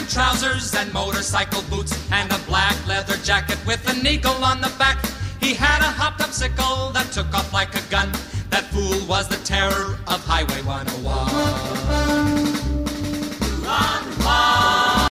and trousers and motorcycle boots and a black leather jacket with an eagle on the back. He had a hopped-up sickle that took off like a gun. That fool was the terror of Highway 101.